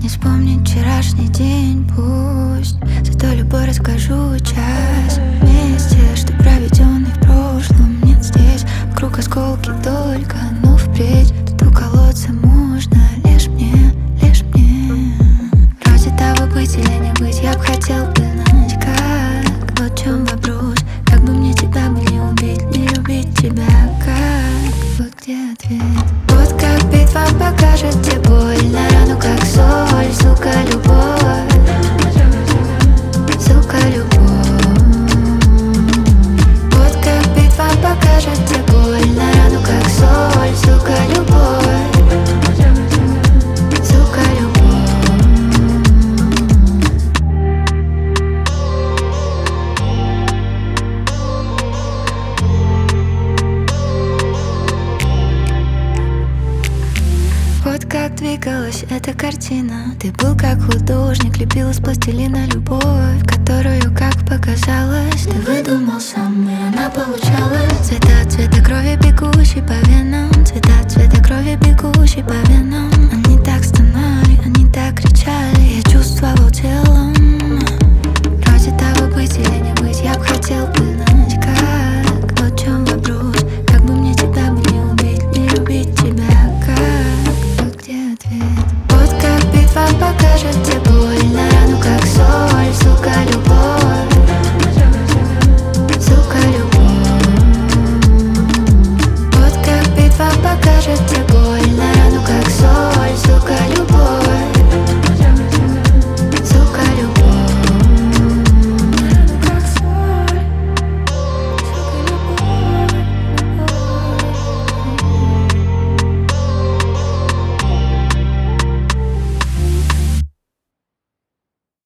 Не вспомнить вчерашний день, пусть зато любой расскажу час вместе, что проведенный в прошлом нет здесь. Вокруг осколки только, но впредь тут уколоться можно лишь мне, лишь мне. Вроде того быть или не быть, я б хотел бы знать как. Вот в чем вопрос, как бы мне тебя бы не убить, не любить тебя как. Вот где ответ. Вот как битва покажет тебе боль на рану, как соль, сука, любовь. Сука, любовь. Вот как битва покажет тебе боль на рану, как соль, сука, любовь. Сука, любовь. Вот как двигалась эта картина. Ты был как художник, лепил из пластилина любовь, которую, как показалось, ты выдумал сам, и она получалась. Цвета крови, бегущей по венам. Цвета крови, бегущей по венам. Они так стонали, они так кричали, я чувствовал телом. Вроде того быть или не быть, я б хотел бы знать как. Вот в чем вопрос, как бы мне тебя бы не убить, не любить тебя как. Вот где ответ. Вот как битва покажет